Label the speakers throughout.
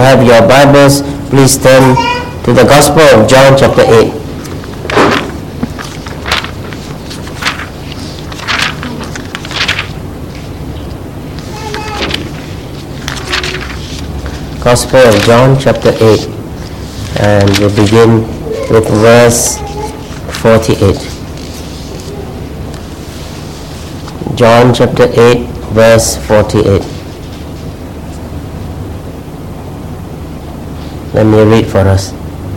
Speaker 1: have your Bibles, please turn to the Gospel of John chapter 8. Gospel of John chapter 8, and we'll begin with verse 48. John chapter 8, verse 48. Let me read for us.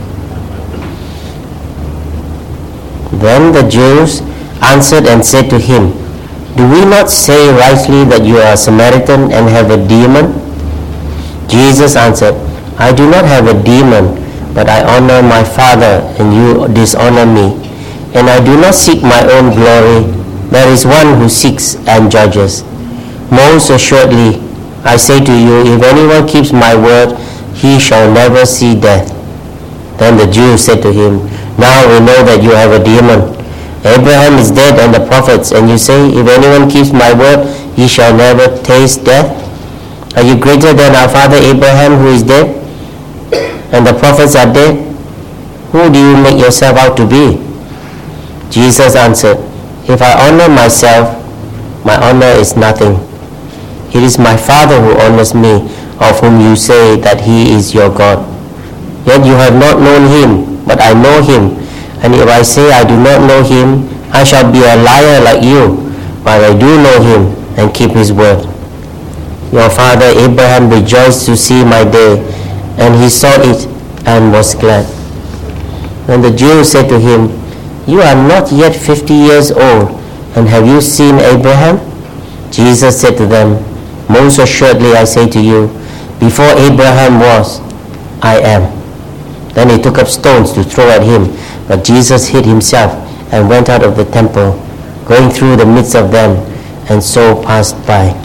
Speaker 1: Then the Jews answered and said to him, "Do we not say rightly that you are a Samaritan and have a demon?" Jesus answered, "I do not have a demon, but I honor my Father, and you dishonor me. And I do not seek my own glory. There is one who seeks and judges. Most assuredly, I say to you, if anyone keeps my word, he shall never see death." Then the Jews said to him, "Now we know that you have a demon. Abraham is dead and the prophets, and you say, if anyone keeps my word, he shall never taste death? Are you greater than our father Abraham, who is dead? And the prophets are dead? Who do you make yourself out to be?" Jesus answered, "If I honor myself, my honor is nothing. It is my Father who honors me, of whom you say that he is your God. Yet you have not known him, but I know him. And if I say I do not know him, I shall be a liar like you, but I do know him and keep his word. Your father Abraham rejoiced to see my day, and he saw it and was glad." Then the Jews said to him, "You are not yet 50 years old, and have you seen Abraham?" Jesus said to them, "Most assuredly I say to you, before Abraham was, I am." Then they took up stones to throw at him, but Jesus hid himself and went out of the temple, going through the midst of them, and so passed by.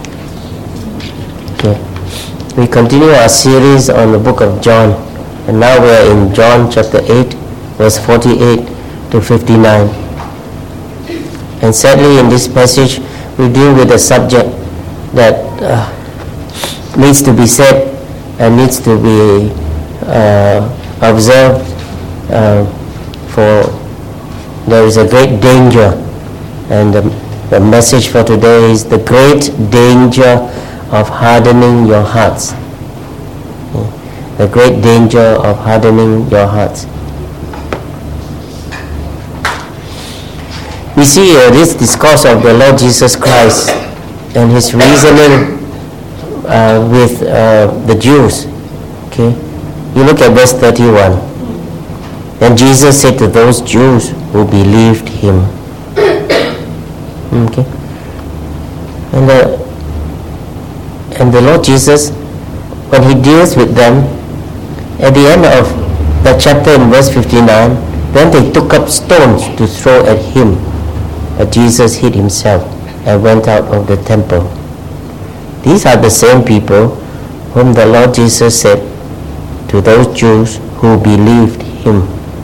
Speaker 1: Okay. We continue our series on the book of John, and now we are in John chapter 8, verse 48 to 59. And sadly, in this passage, we deal with a subject that needs to be said and needs to be observed, for there is a great danger, and the message for today is the great danger of hardening your hearts. The great danger of hardening your hearts. We see this discourse of the Lord Jesus Christ and his reasoning with the Jews. Okay, you look at verse 31. Then Jesus said to those Jews who believed him. Okay, and the Lord Jesus, when he deals with them, at the end of the chapter in verse 59, then they took up stones to throw at him. But Jesus hid himself and went out of the temple. These are the same people whom the Lord Jesus said to those Jews who believed him.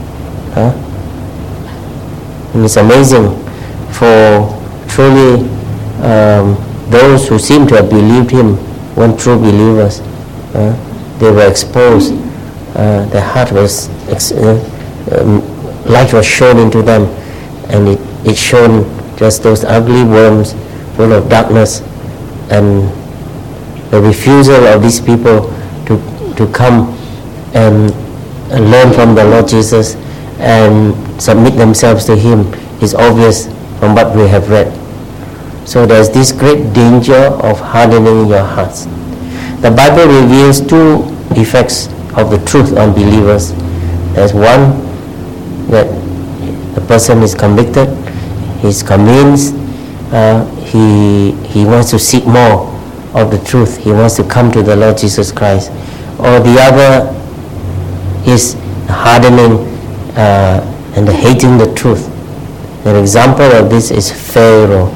Speaker 1: And it's amazing for truly those who seem to have believed him weren't true believers. They were exposed. Their heart was, light was shown into them, and it shone just those ugly worms full of darkness, and the refusal of these people to come and learn from the Lord Jesus and submit themselves to him is obvious from what we have read. So there's this great danger of hardening your hearts. The Bible reveals two effects of the truth on believers. There's one, that the person is convicted, he's convinced, he wants to seek more of the truth, he wants to come to the Lord Jesus Christ. Or the other is hardening and hating the truth. An example of this is Pharaoh.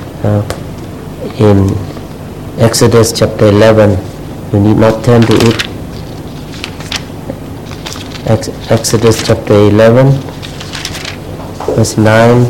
Speaker 1: In Exodus chapter 11, you need not turn to it. Exodus chapter 11, verse 9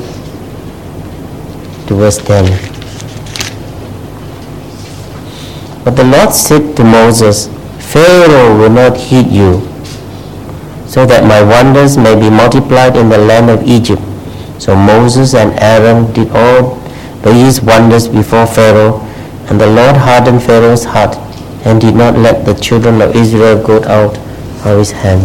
Speaker 1: to verse 10. "But the Lord said to Moses, Pharaoh will not heed you, so that my wonders may be multiplied in the land of Egypt. So Moses and Aaron did all these wonders before Pharaoh, and the Lord hardened Pharaoh's heart, and did not let the children of Israel go out of his hand.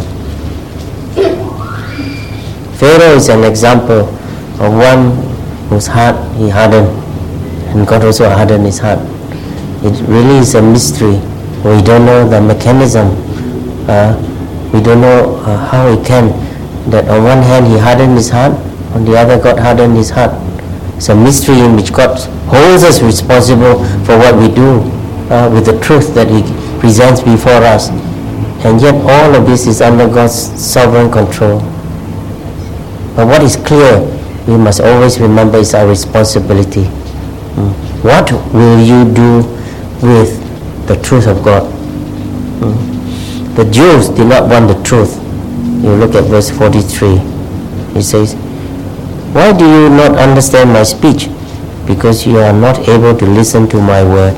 Speaker 1: Pharaoh is an example of one whose heart he hardened, and God also hardened his heart. It really is a mystery. We don't know the mechanism. We don't know how it can. That on one hand he hardened his heart, on the other God hardened his heart. It's a mystery in which God holds us responsible for what we do with the truth that he presents before us. And yet all of this is under God's sovereign control. But what is clear, we must always remember, is our responsibility. What will you do with the truth of God? The Jews did not want the truth. You look at verse 43. It says, "Why do you not understand my speech? Because you are not able to listen to my word."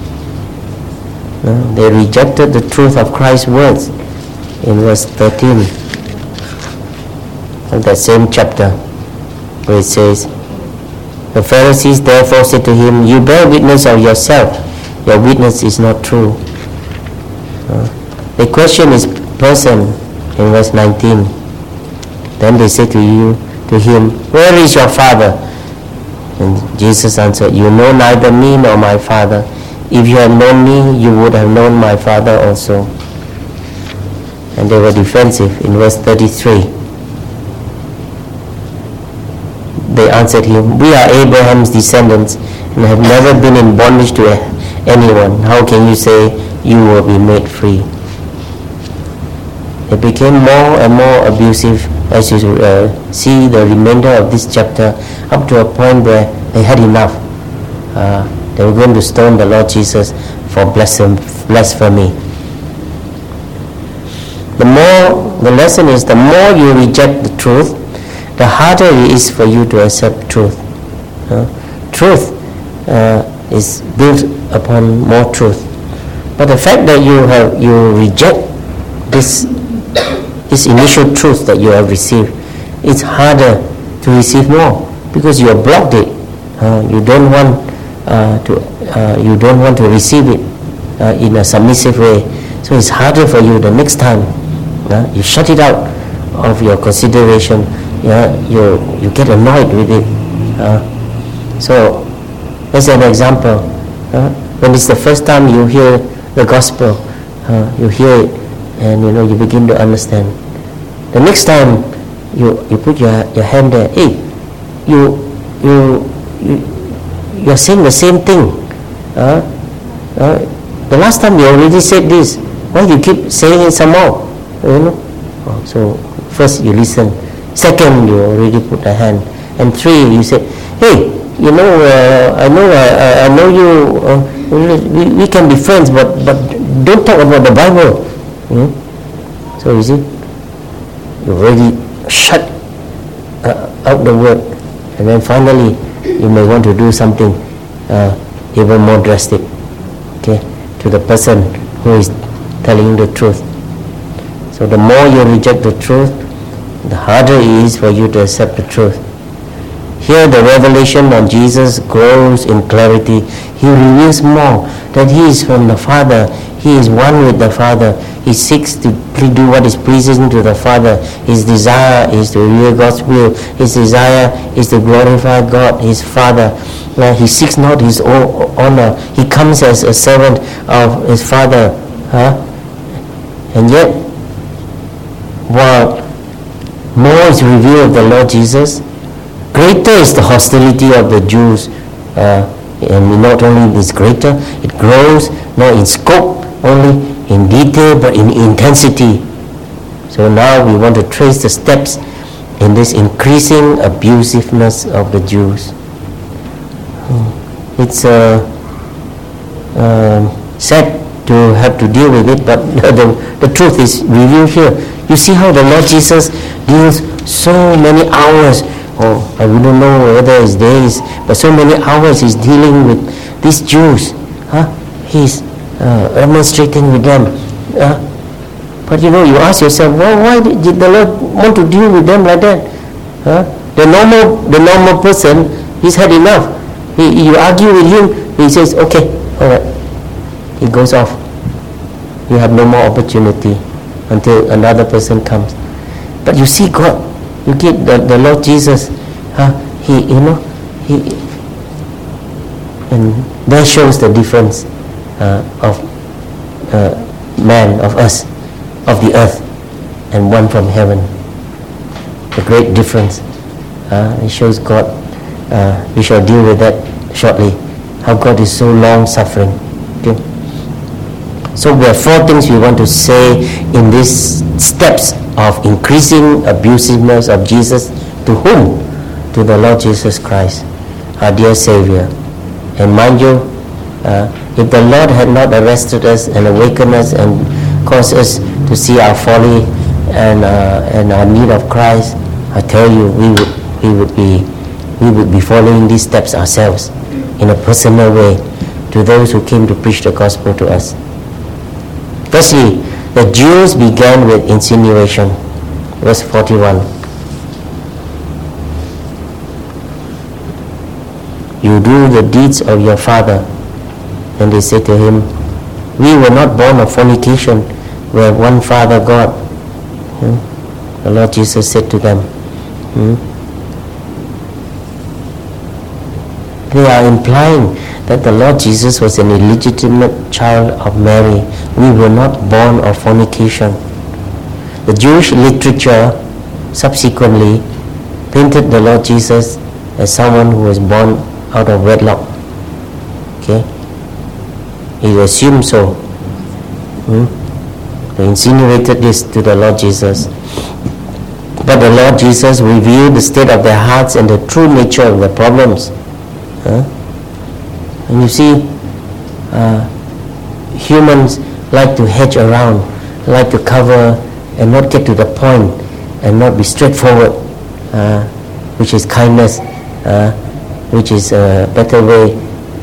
Speaker 1: They rejected the truth of Christ's words in verse 13 of that same chapter, where it says, "The Pharisees therefore said to him, 'You bear witness of yourself. Your witness is not true.'" They question his person in verse 19. "Then they said to him, 'Where is your father?' And Jesus answered, 'You know neither me nor my Father. If you had known me, you would have known my Father also.'" And they were defensive in verse 33. They answered him, "We are Abraham's descendants and have never been in bondage to anyone. How can you say you will be made free?" It became more and more abusive as you see the remainder of this chapter, up to a point where they had enough. They were going to stone the Lord Jesus for blasphemy. The lesson is, the more you reject the truth, the harder it is for you to accept truth. Truth is built upon more truth. But the fact that you reject this initial truth that you have received, it's harder to receive more because you have blocked it. You don't want to receive it in a submissive way. So it's harder for you the next time. You shut it out of your consideration. You get annoyed with it. So as an example, when it's the first time you hear the gospel, you hear it and you begin to understand. The next time you put your hand there, hey, you're saying the same thing. The last time you already said this. Why do you keep saying it some more? So first you listen. Second, you already put a hand. And three, you say, hey, I know you. We can be friends, but don't talk about the Bible. So you see, you already shut out the word, and then finally you may want to do something even more drastic, to the person who is telling you the truth. So the more you reject the truth, the harder it is for you to accept the truth. Here the revelation of Jesus grows in clarity. He reveals more that he is from the Father. He is one with the Father. He seeks to do what is pleasing to the Father. His desire is to reveal God's will. His desire is to glorify God, his Father. He seeks not his own honor. He comes as a servant of his Father. And yet, while more is revealed of the Lord Jesus, greater is the hostility of the Jews. And not only is greater, it grows not in scope only, in detail, but in intensity. So now we want to trace the steps in this increasing abusiveness of the Jews. It's sad to have to deal with it, but the truth is revealed here. You see how the Lord Jesus deals so many hours, or I wouldn't know whether it's days, but so many hours he's dealing with these Jews. He's demonstrating with them But you ask yourself, why did the Lord want to deal with them like that? The normal person, he's had enough. You argue with him, he says, okay, all right. He goes off. You have no more opportunity until another person comes. But you see God, you get the Lord Jesus, and that shows the difference of man, of us, of the earth, and one from heaven. The great difference. It shows God. We shall deal with that shortly. How God is so long-suffering. Okay. So there are 4 things we want to say in these steps of increasing abusiveness of Jesus. To whom? To the Lord Jesus Christ, our dear Savior. And mind you, if the Lord had not arrested us and awakened us and caused us to see our folly and our need of Christ, I tell you, we would be following these steps ourselves in a personal way to those who came to preach the gospel to us. Firstly, the Jews began with insinuation. Verse 41. You do the deeds of your father. And they said to him, we were not born of fornication. We have one Father God. The Lord Jesus said to them, they are implying that the Lord Jesus was an illegitimate child of Mary. We were not born of fornication. The Jewish literature subsequently painted the Lord Jesus as someone who was born out of wedlock. Okay? He assumed so. They insinuated this to the Lord Jesus. But the Lord Jesus revealed the state of their hearts and the true nature of their problems. And you see, humans like to hedge around, like to cover and not get to the point and not be straightforward, which is kindness, which is a better way.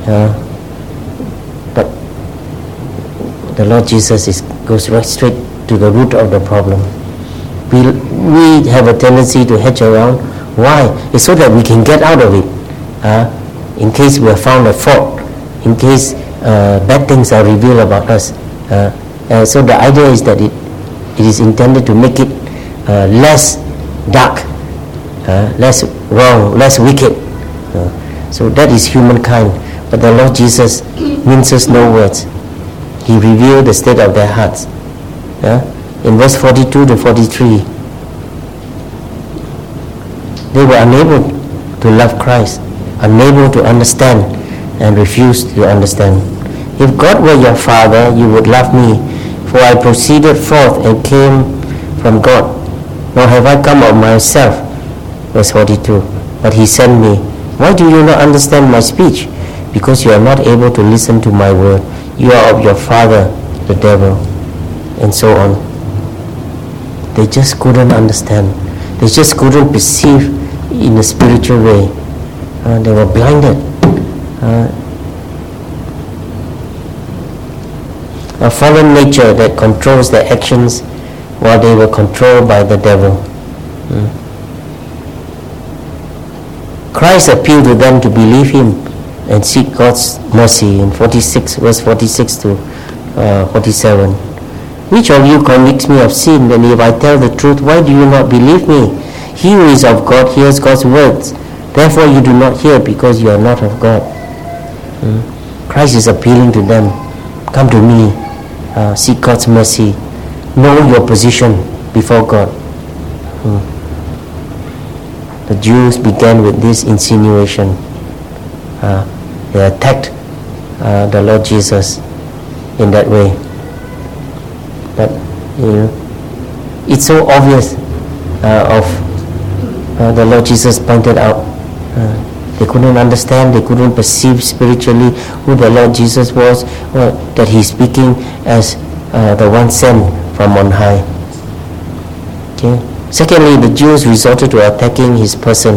Speaker 1: But the Lord Jesus goes right straight to the root of the problem. We have a tendency to hedge around. Why? It's so that we can get out of it. In case we are found at fault, in case bad things are revealed about us. So the idea is that it is intended to make it less dark, less wrong, less wicked. So that is humankind. But the Lord Jesus minces no words. He revealed the state of their hearts. In verse 42 to 43, they were unable to love Christ, unable to understand, and refused to understand. If God were your Father, you would love me, for I proceeded forth and came from God. Nor have I come of myself. Verse 42. But he sent me. Why do you not understand my speech? Because you are not able to listen to my word. You are of your father, the devil. And so on. They just couldn't understand. They just couldn't perceive in a spiritual way. They were blinded. A fallen nature that controls their actions while they were controlled by the devil. Christ appealed to them to believe him and seek God's mercy in verse 46 to 47. Which of you convicts me of sin? And if I tell the truth, why do you not believe me? He who is of God hears God's words. Therefore you do not hear, because you are not of God. Christ is appealing to them. Come to me. Seek God's mercy. Know your position before God. The Jews began with this insinuation. They attacked the Lord Jesus in that way. But it's so obvious of the Lord Jesus pointed out. They couldn't understand, they couldn't perceive spiritually who the Lord Jesus was, or that he's speaking as the one sent from on high. Okay. Secondly, the Jews resorted to attacking his person.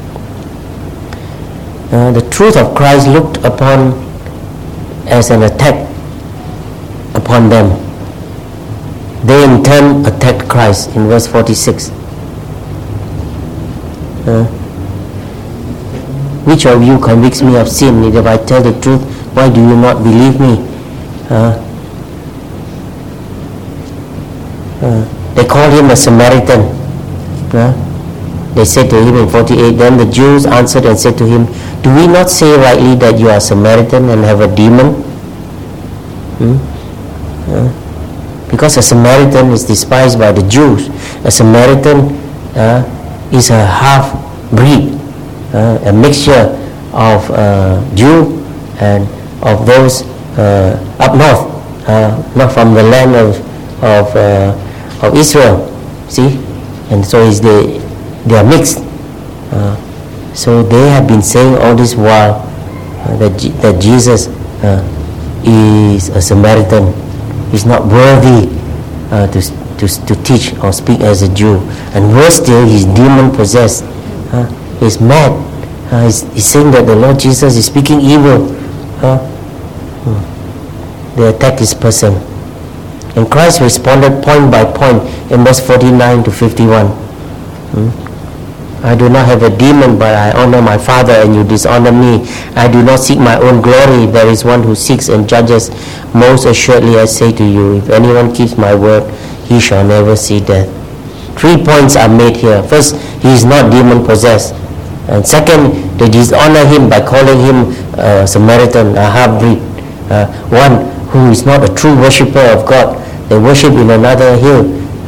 Speaker 1: The truth of Christ looked upon as an attack upon them. They in turn attacked Christ in verse 46. Which of you convicts me of sin? If I tell the truth, why do you not believe me? They called him a Samaritan. They said to him in 48, then the Jews answered and said to him, do we not say rightly that you are Samaritan and have a demon? Because a Samaritan is despised by the Jews. A Samaritan is a half-breed, a mixture of Jew and of those up north, not from the land of Israel. See? And so they are mixed. So they have been saying all this while that Jesus is a Samaritan. He's not worthy to teach or speak as a Jew. And worse still, he's demon-possessed. He's mad. He's saying that the Lord Jesus is speaking evil. They attack his person. And Christ responded point by point in verse 49 to 51. I do not have a demon, but I honor my Father, and you dishonor me. I do not seek my own glory. There is one who seeks and judges. Most assuredly I say to you, if anyone keeps my word, he shall never see death. 3 points are made here. First, he is not demon-possessed. And second, they dishonor him by calling him a Samaritan, a half-breed, one who is not a true worshipper of God. They worship in another hill.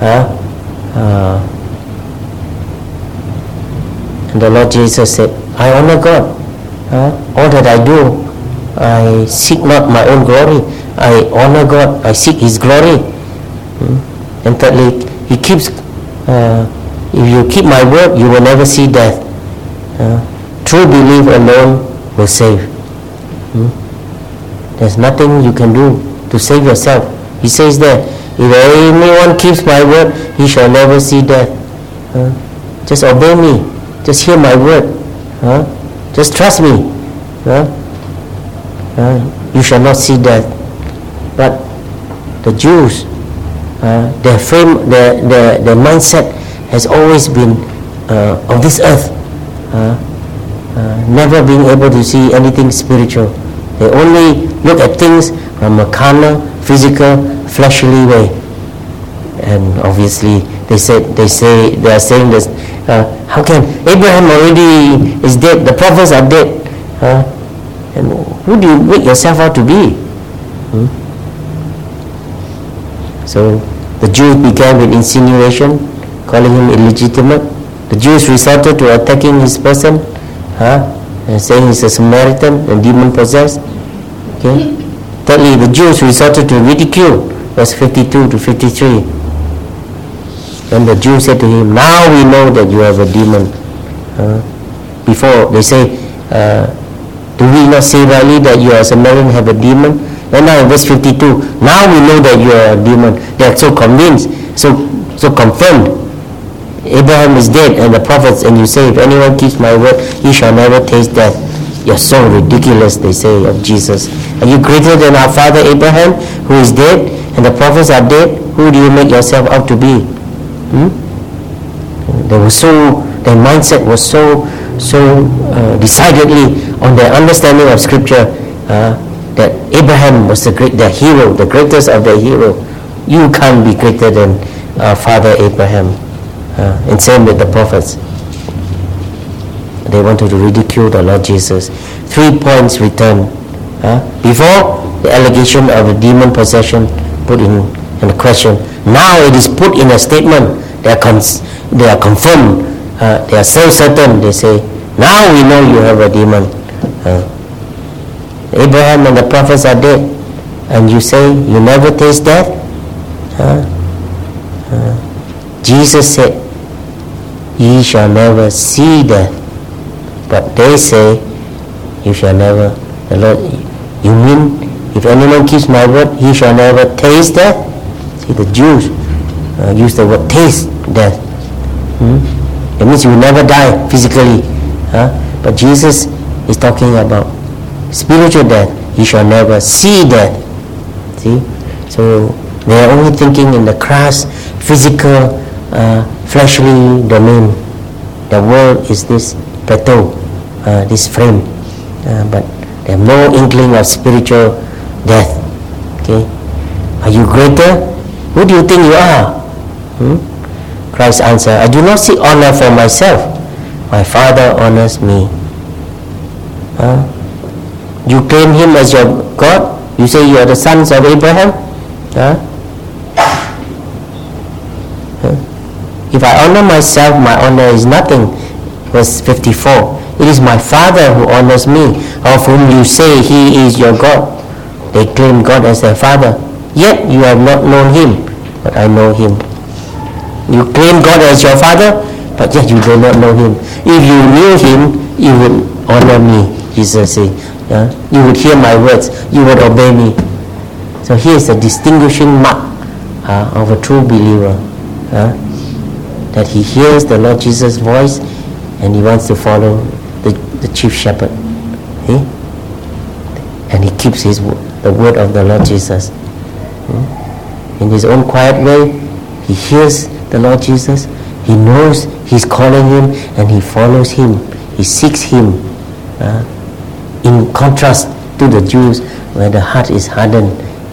Speaker 1: And the Lord Jesus said, I honor God. All that I do, I seek not my own glory. I honor God. I seek His glory. And thirdly, He keeps, if you keep my word, you will never see death. True belief alone will save. There's nothing you can do to save yourself. He says that, if anyone keeps my word, he shall never see death. Just obey me. Just hear my word. Just trust me. You shall not see death. But the Jews, their mindset has always been of this earth, never being able to see anything spiritual. They only look at things from a carnal, physical, fleshly way. And obviously, they are saying this. How can Abraham already is dead? The prophets are dead. And who do you make yourself out to be? So the Jews began with insinuation, calling him illegitimate. The Jews resorted to attacking his person, and saying he's a Samaritan and demon-possessed. Okay. Thirdly, the Jews resorted to ridicule, verse 52 to 53. And the Jews said to him, now we know that you have a demon. Before they say, do we not say rightly that you are a Samaritan and have a demon? And now in verse 52, now we know that you are a demon. They are so convinced, so confirmed. Abraham is dead and the prophets, and you say, if anyone keeps my word, he shall never taste death. You're so ridiculous, they say of Jesus. Are you greater than our father Abraham, who is dead, and the prophets are dead? Who do you make yourself out to be? Their mindset was so decidedly on their understanding of Scripture, that Abraham was their hero, the greatest of their hero. You can't be greater than our father Abraham. And same with the prophets. They wanted to ridicule the Lord Jesus. 3 points returned. Before, the allegation of a demon possession put in a question. Now it is put in a statement. They are confirmed. They are self-certain. They say, now we know you have a demon. Abraham and the prophets are dead. And you say, you never taste death? Jesus said, ye shall never see death. But they say, you shall never. The Lord, you mean, if anyone keeps my word, he shall never taste death? See, the Jews use the word taste death. It means you will never die physically. But Jesus is talking about spiritual death. You shall never see death. See? So They are only thinking in the crass, physical, fleshly domain. The world is this plateau, this frame, but they have no inkling of spiritual death. Okay, are you greater? Who do you think you are? Christ answered, I do not seek honor for myself. My Father honors me. You claim him as your God? You say you are the sons of Abraham? If I honor myself, my honor is nothing. Verse 54. It is my Father who honors me, of whom you say he is your God. They claim God as their Father. Yet you have not known him, but I know him. You claim God as your Father, but yet you do not know him. If you knew him, you would honor me, Jesus said. You would hear my words, you would obey me. So here's the distinguishing mark of a true believer. That he hears the Lord Jesus' voice and he wants to follow the chief shepherd. And he keeps the word of the Lord Jesus. In his own quiet way, he hears the Lord Jesus. He knows he's calling him and he follows him. He seeks him. In contrast to the Jews where the heart is hardened.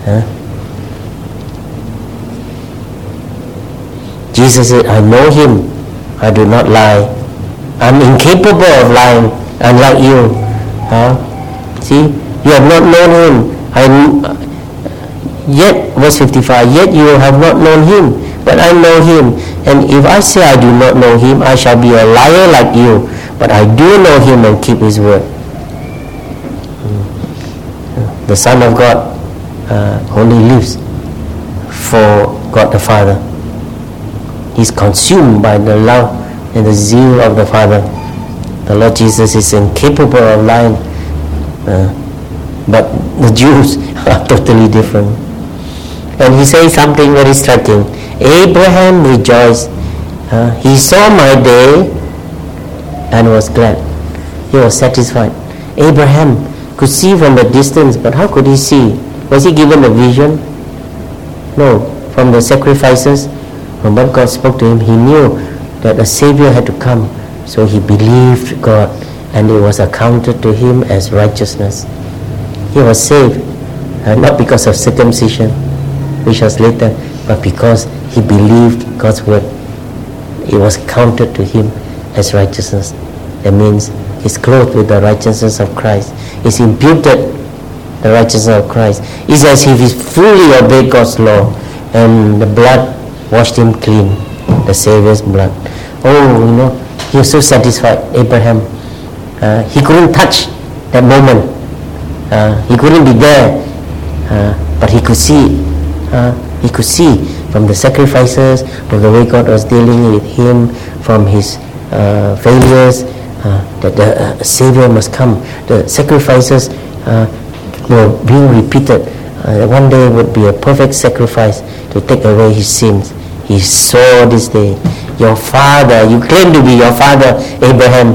Speaker 1: Jesus said, I know him. I do not lie. I'm incapable of lying, unlike you. See, you have not known him. Yet, verse 55, yet you have not known him, but I know him. And if I say I do not know him, I shall be a liar like you. But I do know him and keep his word. The Son of God only lives for God the Father. He's consumed by the love and the zeal of the Father. The Lord Jesus is incapable of lying. But the Jews are totally different. And he says something very striking. Abraham rejoiced. He saw my day and was glad. He was satisfied. Abraham could see from the distance, but how could he see? Was he given a vision? No. From the sacrifices, when God spoke to him, he knew that a Savior had to come. So he believed God, and it was accounted to him as righteousness. He was saved, not because of circumcision, which was later, but because he believed God's word. It was counted to him as righteousness. That means he's clothed with the righteousness of Christ. He's imputed the righteousness of Christ. It's as if he fully obeyed God's law, and the blood washed him clean, the Savior's blood. He was so satisfied, Abraham. He couldn't touch that moment. He couldn't be there, but he could see. He could see from the sacrifices, from the way God was dealing with him, from his failures, that the Savior must come. The sacrifices were being repeated. One day would be a perfect sacrifice to take away his sins. He saw this day. Your father, you claim to be your father, Abraham.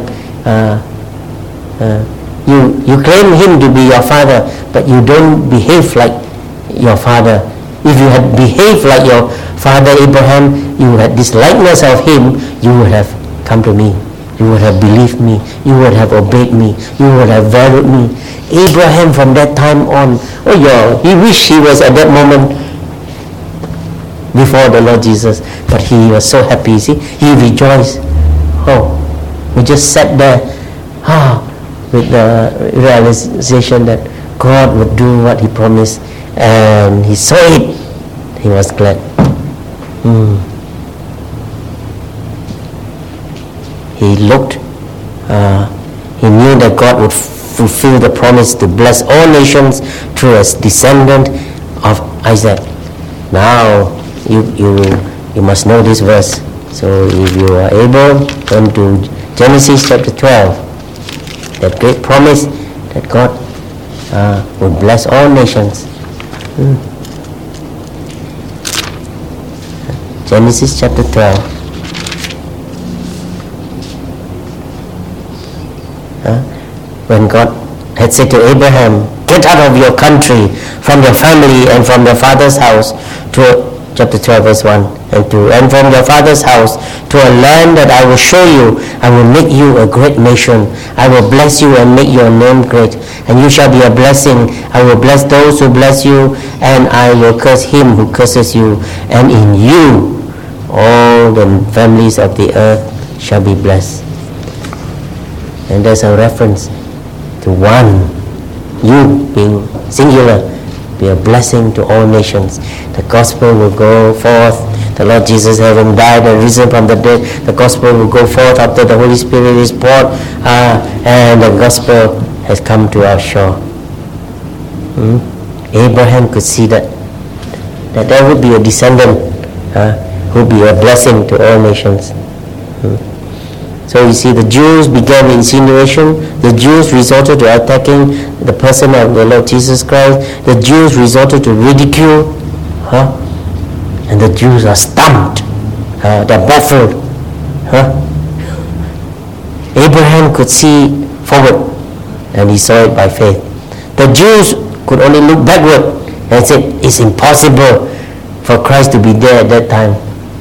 Speaker 1: You claim him to be your father, but you don't behave like your father. If you had behaved like your father Abraham, you had this likeness of him, you would have come to me. You would have believed me. You would have obeyed me. You would have valued me. Abraham from that time on, he wished he was at that moment before the Lord Jesus, but he was so happy. See, he rejoiced. We just sat there with the realization that God would do what he promised, and he saw it. He was glad. He looked, he knew that God would fulfill the promise to bless all nations through a descendant of Isaac. Now you must know this verse. So if you are able, turn to Genesis chapter 12. That great promise that God would bless all nations. Genesis chapter 12. When God had said to Abraham, get out of your country, from your family and from your father's house, chapter 12 verse 1 and 2. And from your father's house to a land that I will show you, I will make you a great nation. I will bless you and make your name great, and you shall be a blessing. I will bless those who bless you, and I will curse him who curses you. And in you all the families of the earth shall be blessed. And there's a reference to one, you being singular, be a blessing to all nations. The gospel will go forth. The Lord Jesus, having died and risen from the dead, the gospel will go forth after the Holy Spirit is poured, and the gospel has come to our shore. Abraham could see that there would be a descendant who would be a blessing to all nations. So you see, the Jews began insinuation. The Jews resorted to attacking the person of the Lord Jesus Christ. The Jews resorted to ridicule. And the Jews are stumped. They're baffled. Abraham could see forward, and he saw it by faith. The Jews could only look backward and said, it's impossible for Christ to be there at that time.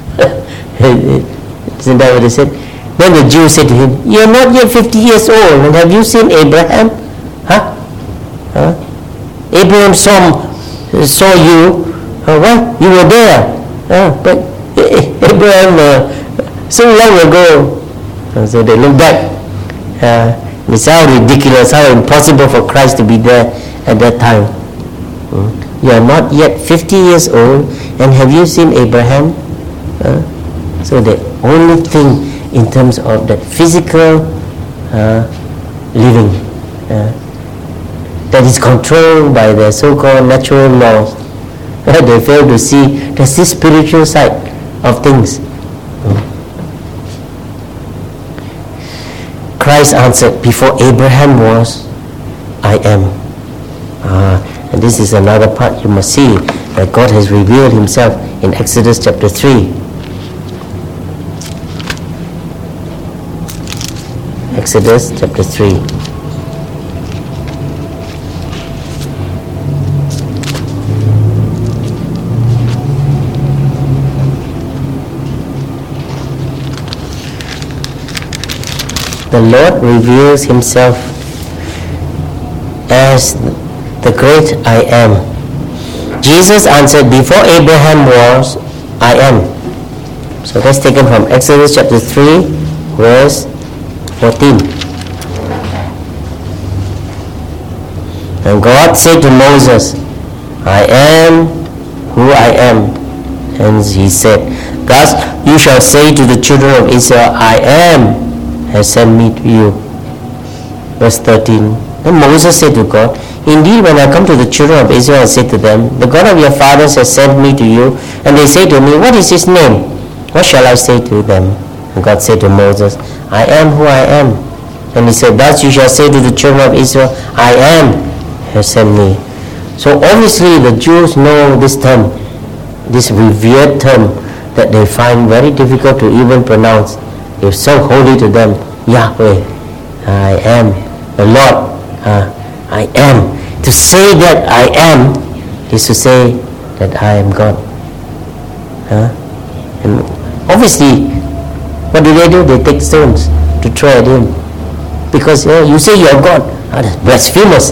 Speaker 1: Isn't that what they said? Then the Jews said to him, you're not yet 50 years old, and have you seen Abraham? Abraham saw you. What? You were there. But Abraham, so long ago. And so they look back. It's how ridiculous, how impossible for Christ to be there at that time. You are not yet 50 years old, and have you seen Abraham? So the only thing in terms of that physical living that is controlled by the so-called natural laws, they fail to see there's this spiritual side of things. Christ answered, before Abraham was, I am. And this is another part you must see, that God has revealed himself in Exodus chapter 3. Exodus chapter 3. The Lord reveals himself as the great I am. Jesus answered, before Abraham was, I am. So that's taken from Exodus chapter 3, verse 14. And God said to Moses, I am who I am. And he said, thus you shall say to the children of Israel, I am has sent me to you. Verse 13. Then Moses said to God, indeed, when I come to the children of Israel and say to them, the God of your fathers has sent me to you, and they say to me, what is his name? What shall I say to them? And God said to Moses, I am who I am. And he said, thus you shall say to the children of Israel, I am has sent me. So obviously the Jews know this term, this revered term that they find very difficult to even pronounce. It's so holy to them. Yahweh, I am the Lord. I am. To say that I am is to say that I am God. And obviously, what do? They take stones to throw at him. Because you say you are God. That's blasphemous.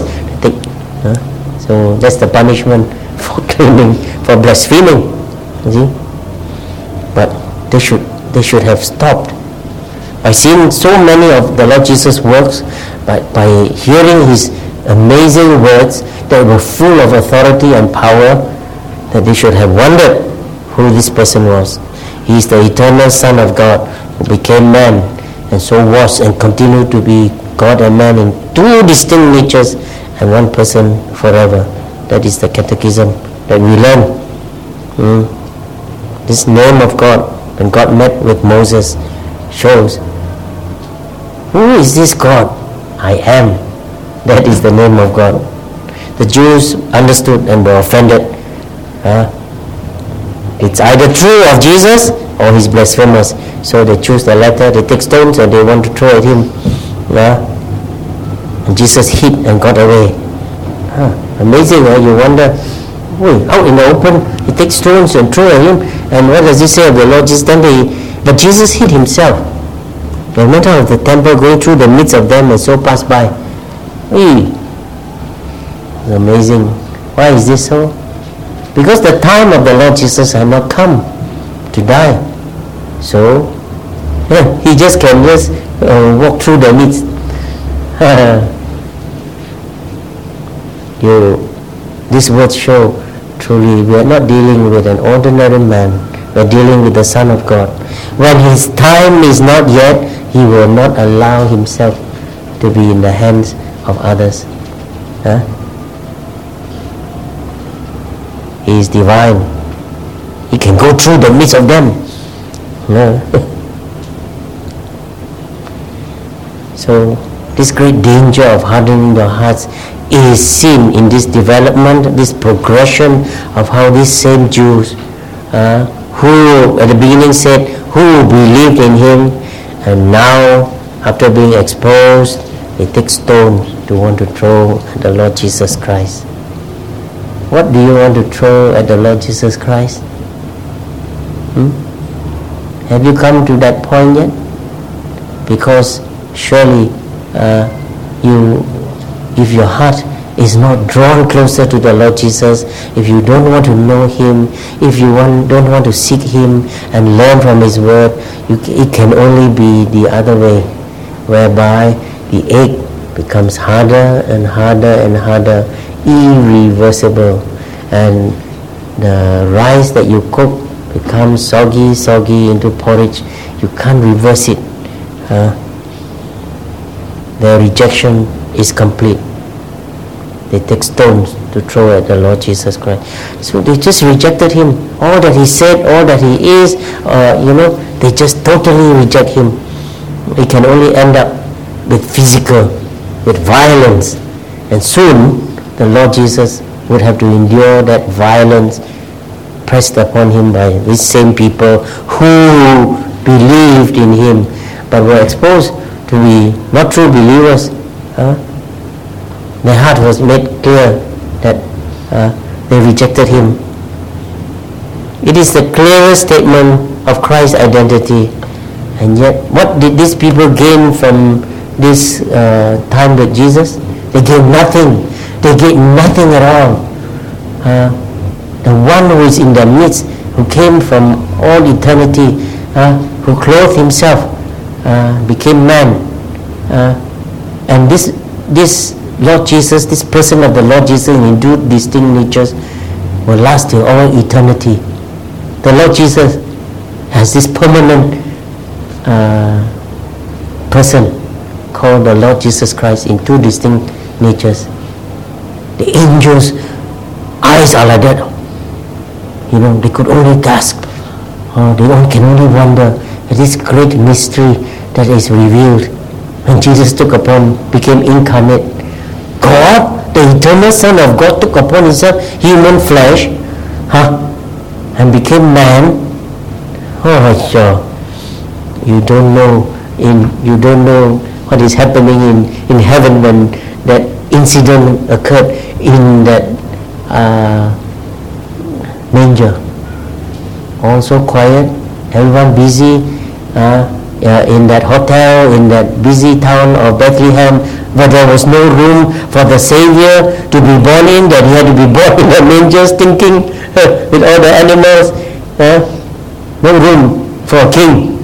Speaker 1: So that's the punishment for claiming, for blaspheming. You see? But they should have stopped. By seeing so many of the Lord Jesus' works, by hearing his amazing words that were full of authority and power, that they should have wondered who this person was. He is the eternal Son of God who became man, and so was and continued to be God and man in two distinct natures and one person forever. That is the catechism that we learn. This name of God, when God met with Moses, shows, who is this God? I am. That is the name of God. The Jews understood and were offended. It's either true of Jesus or he's blasphemous. So they choose the latter. They take stones and they want to throw at him. And Jesus hid and got away. Amazing, you wonder out in the open, he takes stones and throw at him. And what does he say of the Lord Jesus? But Jesus hid himself. They went out of the temple, going through the midst of them, and so passed by. It's amazing. Why is this so? Because the time of the Lord Jesus had not come to die. So, he just can walk through the midst. These words show truly we are not dealing with an ordinary man. We are dealing with the Son of God. When his time is not yet, he will not allow himself to be in the hands of others. He is divine. He can go through the midst of them. So this great danger of hardening your hearts is seen in this development, this progression of how these same Jews who at the beginning said, who believed in him, and now after being exposed, they take stones to want to throw at the Lord Jesus Christ. What do you want to throw at the Lord Jesus Christ? Have you come to that point yet? Because surely if your heart is not drawn closer to the Lord Jesus, if you don't want to know him, if you don't want to seek him and learn from his word, it can only be the other way, whereby the ache becomes harder and harder and harder, irreversible, and the rice that you cook becomes soggy into porridge. You can't reverse it. The rejection is complete. They take stones to throw at the Lord Jesus Christ. So they just rejected him. All that he said, all that he is, they just totally reject him. It can only end up with physical, with violence. And soon, the Lord Jesus would have to endure that violence pressed upon him by these same people who believed in him, but were exposed to be not true believers. Their heart was made clear that they rejected him. It is the clearest statement of Christ's identity. And yet, what did these people gain from this time with Jesus? They gained nothing. They gained nothing at all. The one who is in their midst, who came from all eternity, who clothed himself, became man. And this Lord Jesus, this person of the Lord Jesus in two distinct natures, will last till all eternity. The Lord Jesus has this permanent person called the Lord Jesus Christ in two distinct natures. The angels' eyes are like that. They could only gasp. They can only wonder at this great mystery that is revealed when Jesus became incarnate. God, the eternal Son of God, took upon himself human flesh, and became man. You don't know what is happening in heaven when that incident occurred in that manger. All so quiet, everyone busy in that hotel, in that busy town of Bethlehem, but there was no room for the Savior to be born in, that he had to be born in a manger, stinking with all the animals. No room for a king.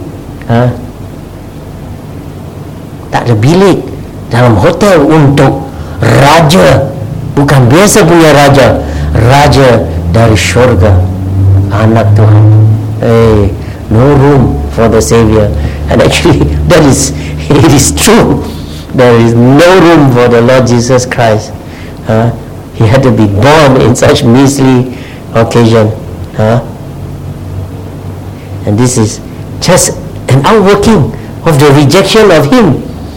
Speaker 1: Tak ada bilik dalam hotel untuk raja, bukan biasa punya raja, raja dari syurga, anak Tuhan. No room for the Savior. And actually it is true. There is no room for the Lord Jesus Christ. He had to be born in such measly occasion. And this is just an outworking of the rejection of him.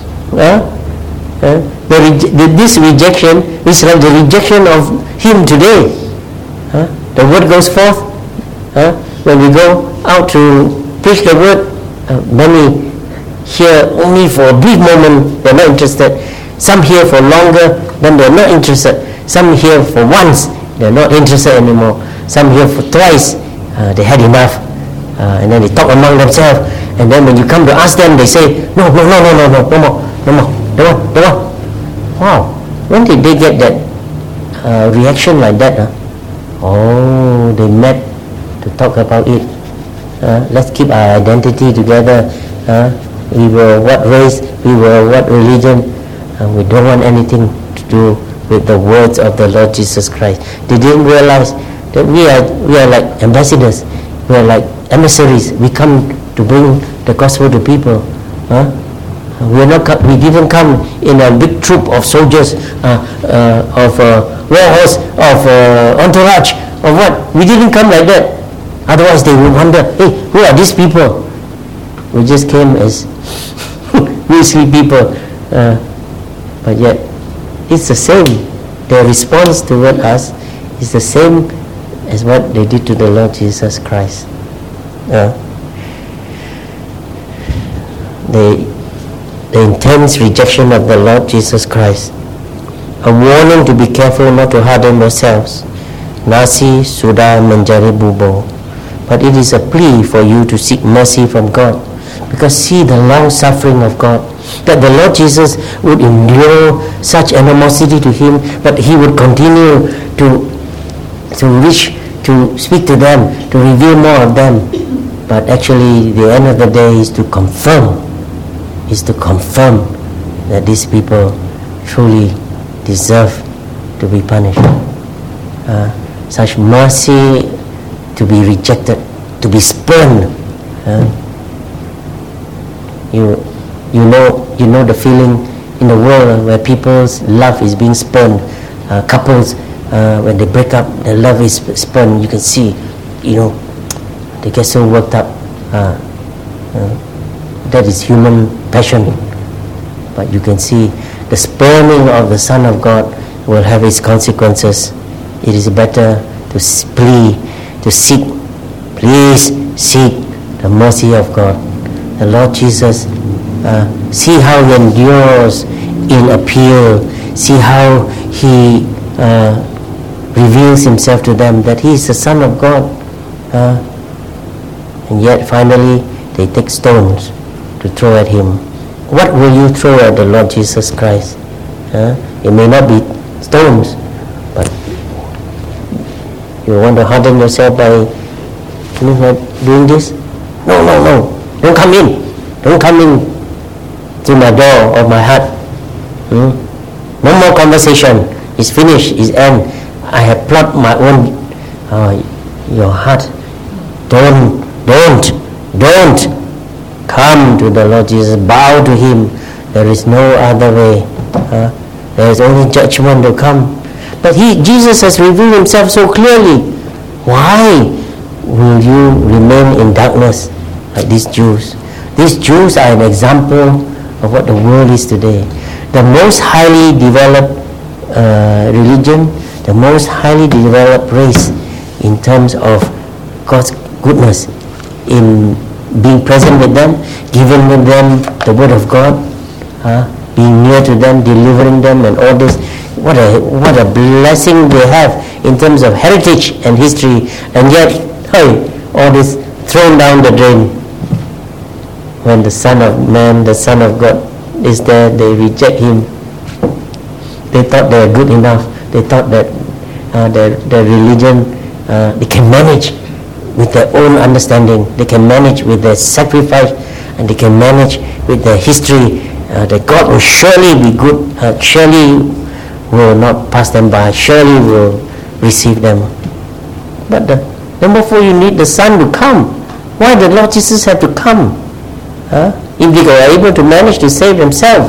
Speaker 1: This rejection is like the rejection of him today. The word goes forth. When we go out to preach the word, many hear only for a brief moment, they're not interested. Some hear for longer, then they're not interested. Some hear for once They're not interested anymore. Some here for twice, they had enough. And then they talk among themselves. And then when you come to ask them, they say, no more. Wow. When did they get that reaction like that? Oh, they met to talk about it. Let's keep our identity together. We were what race, we were what religion. We don't want anything to do with the words of the Lord Jesus Christ. They didn't realize that we are like ambassadors. We are like emissaries. We come to bring the gospel to people. We didn't come in a big troop of soldiers, of warhorse, of entourage, of what? We didn't come like that. Otherwise they would wonder, hey, who are these people? We just came as measly people. But yet, it's the same. Their response toward us is the same as what they did to the Lord Jesus Christ. The intense rejection of the Lord Jesus Christ. A warning to be careful not to harden yourselves. Nasi sudah menjadi bubur. But it is a plea for you to seek mercy from God. Because see the long suffering of God. That the Lord Jesus would endure such animosity to him, but he would continue to reach, to speak to them, to reveal more of them. But actually, the end of the day is to confirm that these people truly deserve to be punished. Such mercy to be rejected, to be spurned. You know the feeling in the world where people's love is being spurned. Couples, when they break up, their love is spurned. You can see, they get so worked up. That is human passion. But you can see the spurning of the Son of God will have its consequences. It is better to seek, please seek the mercy of God. The Lord Jesus, see how he endures in appeal. See how he reveals himself to them, that he is the Son of God. And yet finally they take stones to throw at him. What will you throw at the Lord Jesus Christ? It may not be stones, but you want to harden yourself by doing this? No. Don't come in. Don't come in to my door of my heart. No more conversation. It's finished. It's end. I have plucked my own. Your heart. Don't come to the Lord Jesus. Bow to him. There is no other way. There is only judgment to come. But Jesus has revealed himself so clearly. Why will you remain in darkness like these Jews? These Jews are an example of what the world is today. The most highly developed religion, the most highly developed race in terms of God's goodness, in being present with them, giving them the word of God, being near to them, delivering them, and all this. What a blessing they have in terms of heritage and history, and yet, all this thrown down the drain. When the Son of Man, the Son of God is there, they reject him. They thought they were good enough. They thought that their religion, they can manage with their own understanding. They can manage with their sacrifice, and they can manage with their history. That God will surely be good, surely will not pass them by, surely will receive them. But number 4, you need the Son to come. Why did Lord Jesus have to come? If they were able to manage to save themselves.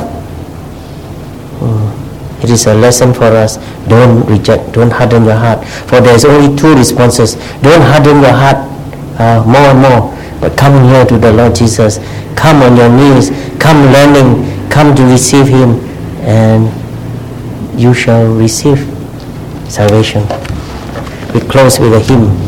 Speaker 1: It is a lesson for us. Don't reject, don't harden your heart. For there is only 2 responses. Don't harden your heart more and more, but come near to the Lord Jesus. Come on your knees, come learning, come to receive him, and you shall receive salvation. We close with a hymn.